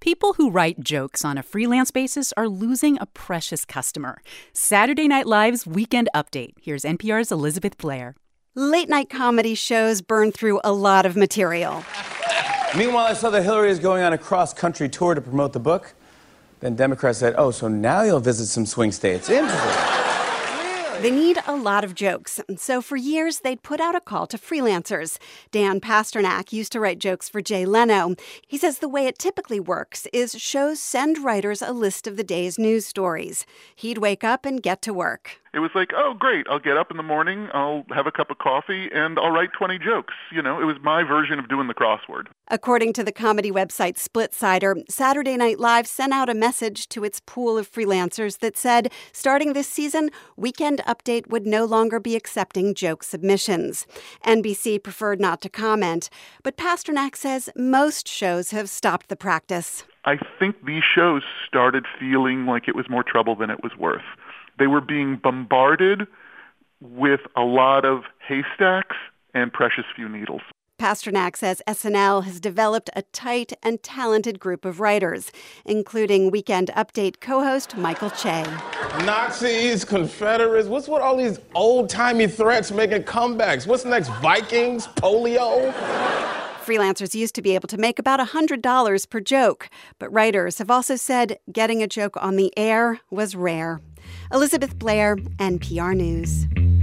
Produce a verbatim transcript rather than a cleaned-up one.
People who write jokes on a freelance basis are losing a precious customer. Saturday Night Live's Weekend Update. Here's N P R's Elizabeth Blair. Late-night comedy shows burn through a lot of material. Meanwhile, I saw that Hillary is going on a cross-country tour to promote the book. Then Democrats said, oh, so now you'll visit some swing states. Interesting. They need a lot of jokes. So for years, they'd put out a call to freelancers. Dan Pasternak used to write jokes for Jay Leno. He says the way it typically works is shows send writers a list of the day's news stories. He'd wake up and get to work. It was like, oh, great, I'll get up in the morning, I'll have a cup of coffee, and I'll write twenty jokes. You know, it was my version of doing the crossword. According to the comedy website SplitSider, Saturday Night Live sent out a message to its pool of freelancers that said, starting this season, Weekend Update would no longer be accepting joke submissions. N B C preferred not to comment, but Pasternak says most shows have stopped the practice. I think these shows started feeling like it was more trouble than it was worth. They were being bombarded with a lot of haystacks and precious few needles. Pasternak says S N L has developed a tight and talented group of writers, including Weekend Update co-host Michael Che. Nazis, Confederates, what's with all these old-timey threats making comebacks? What's next, Vikings, polio? Freelancers used to be able to make about one hundred dollars per joke, but writers have also said getting a joke on the air was rare. Elizabeth Blair, N P R News.